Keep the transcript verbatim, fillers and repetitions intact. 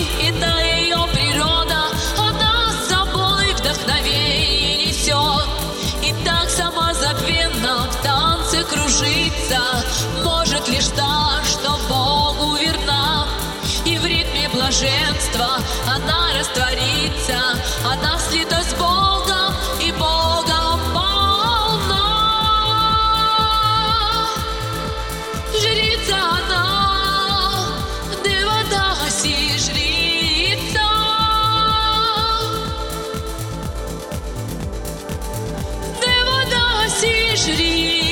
и та ее природа, она с собой вдохновение несет. И так самозабвенно в танце кружится, может лишь та, что Богу верна. И в ритме блаженства она растворится, она слита с Богом и Богом полна. Жрица она, Девадаси жрица, Девадаси жрица.